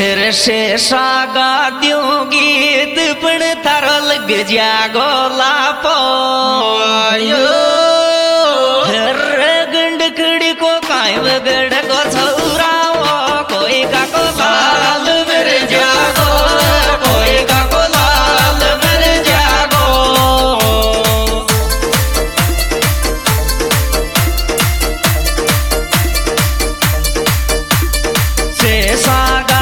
शेषा गा द्यो गीत पण थारो लग जागो लापो हर गंडकड़ी को काय बगड़ को छौराओ कोई का को लाल मेरे जागो कोई का को लाल मेरे जागो शेषा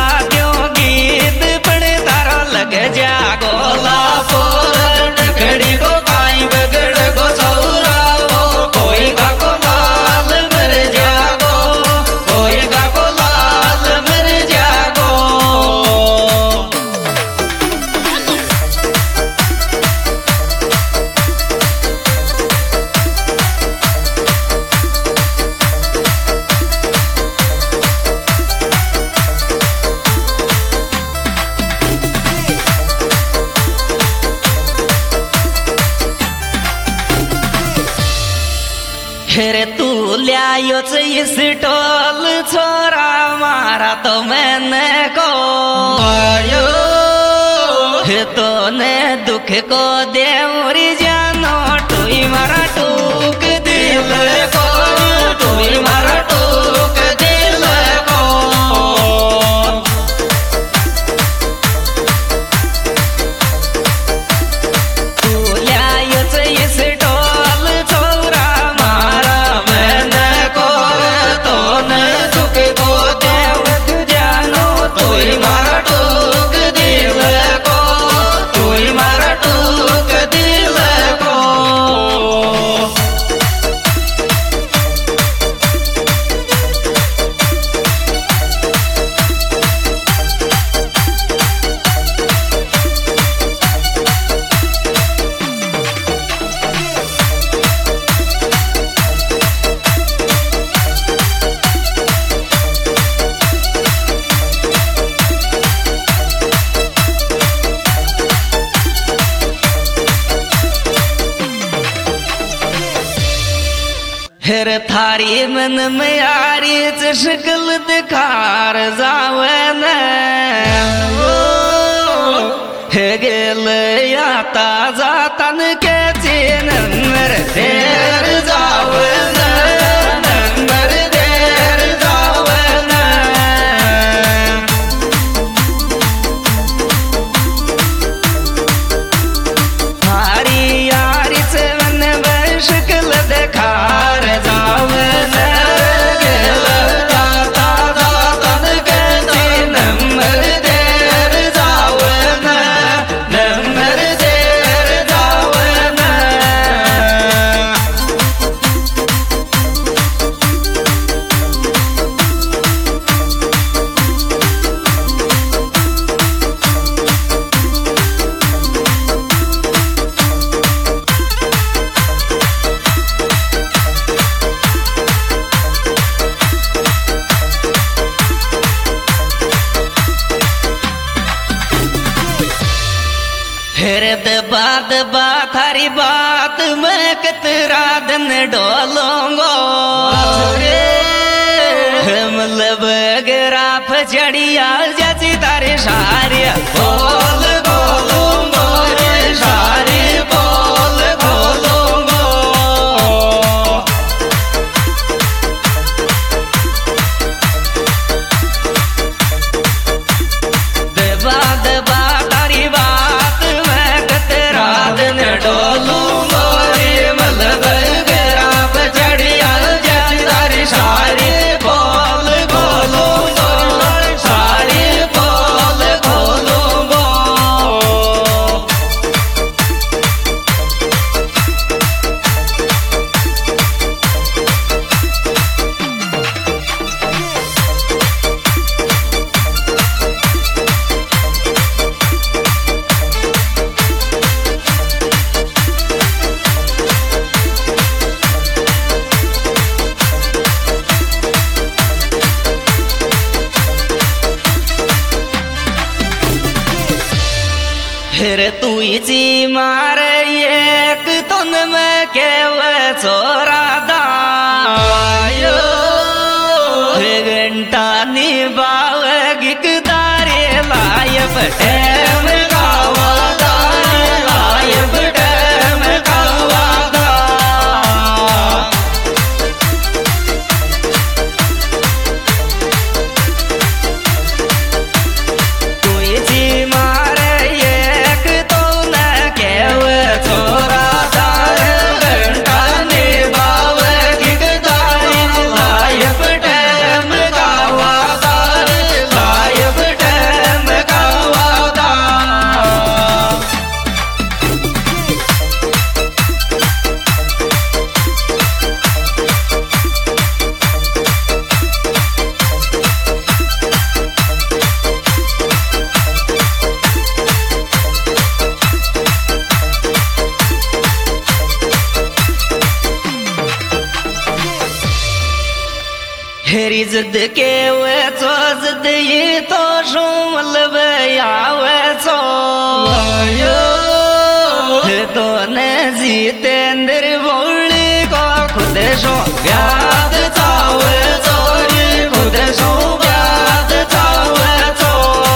जागो लापो डकड़ी को काई बगड़ को छौराओ कोई का को लाल मर जागो कोई का को लाल मर जागो हेरे तू ल्यायोच इस टोल छोरा मारा तो मैंने को हे तो ने दुख को दे मोरी जानो टूई मारा टूक दिल को टूई मारा टूक दिल को तू ल्यायोच इस टोल छोरा फिर थारी मन में यारी शक्ल दिखार जावे न गेल याता जातन के चीन नर देर जावे न नर देर जावे न थारी यारी से मन में शक्ल दिखार जावे न गेल याता जातन के चीन नर देर जावे न नर देर जावे न फिर दबा दबा थारी बात मैं कितरा दिन डोलूंगो मतलब गिराफ चढ़िया जैसी तारी सारी बोल बोलूंगो रे सारी बोल बोलूंगो दबा दबा तारी बात डोलूंगो रे मतलब गिराफ चढ़िया जैसी तारी सारी बोल बोलूंगो सारी बोल बोलूंगो फिर तू जी मार एक तुन में केव छोरा दायो घंटा निभाव गिकदारी लाइफ टाइम का वादा, लाइफ टाइम का वादा। कोई जी मारे एक तो न केव छोरा दार घंटा निभावे किकदारी, लाइफ टाइम का वादा, लाइफ टाइम का वादा। हेरी जिद के वे तो जिद ये तो शुमल आवे सो तो ने जीतेंद्र बोली को खुद शो व्याद चावे चोरी, खुद शो व्याद चावे चो।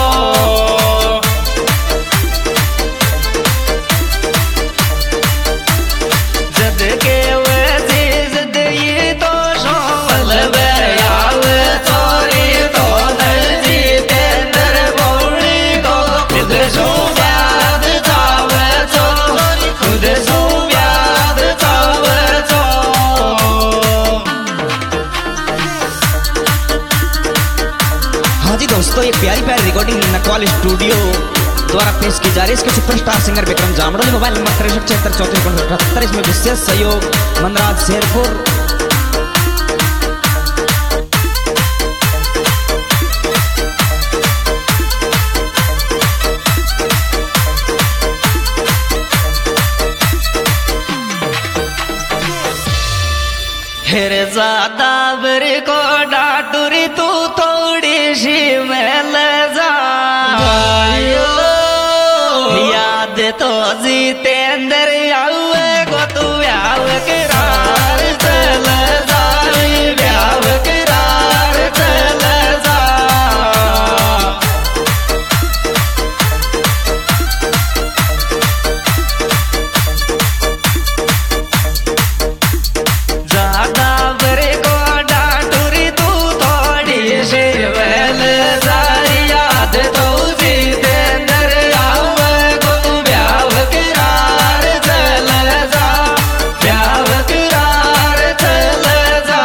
जिद के वे जिद ये तो शुमल आवे चोरी, तो ने जीतेंद्र बोली को खुद शो व्याद चावे चो, खुद शो व्याद चावे चो। हाँ जी दोस्तों, ये प्यारी प्यारी रिकॉर्डिंग नकवाल स्टूडियो द्वारा पेश की जा रही है। इसके superstar singer Vikram Jamdoli, mobile number 63763478। इसमें विशेष सहयोग मनराज शेरपुर। फिर ज्यादा बरी को डाटुरी तू थोड़ी सी मैल जा, याद तो जीतेंद्र आवे को तू व्याव करार चल जा, व्याव करार चल जा। ज्यादा बरे को डाटुरी तू थोड़ी सी मैल जा, याद तो जीतेंद्र आवे को तू व्याव करार चल जा, व्याव करार चल जा।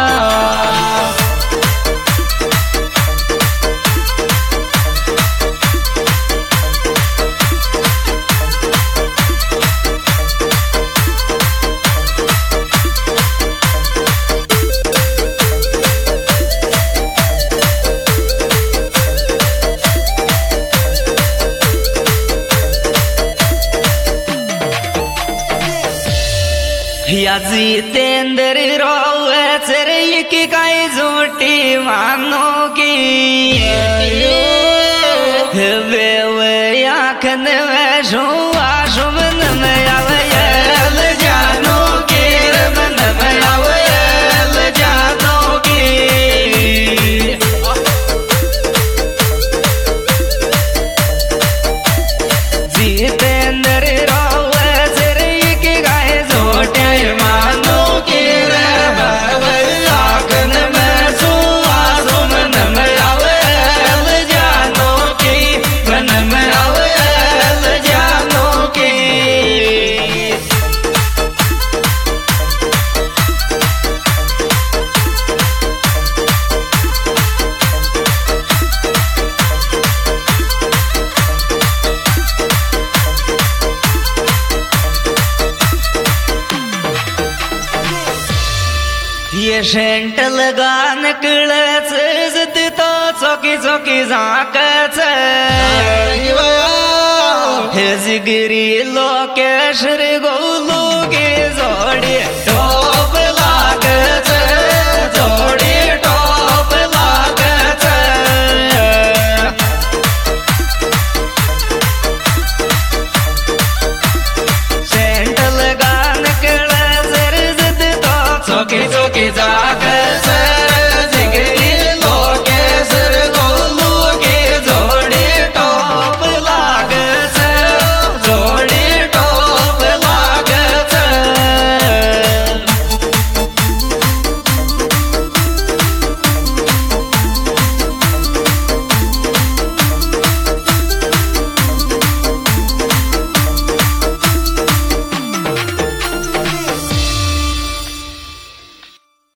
या जीतेंद्र रोवे चरई की काई झूठी मानो की, वे वे आखन में शुआ शुमन में आवेल जानो की, मन में आवेल जानो की। जीतेंद्र रोवे चरई की गाय झूठे मानो की, आखन में शुआ शुमन में आवेल जानो की, मन में आवेल जानो की। ये सेंट लगा निकलच जिद तो चौकी चौकी झाकच, हे जिगरी लोकेश्वर गोलू की जोड़ी